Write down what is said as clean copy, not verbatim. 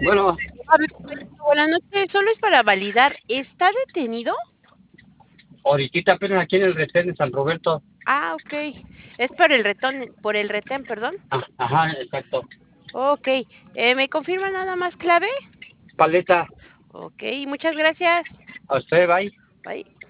Bueno, A ver, buenas noches, solo es para validar, ¿está detenido? ahorita apenas aquí en el retén de San Roberto. Ah, okey. Es por el retén, perdón. Ah, ajá, exacto. Okey, ¿me confirma nada más clave? Paleta, Okey, muchas gracias. a usted, bye. Bye.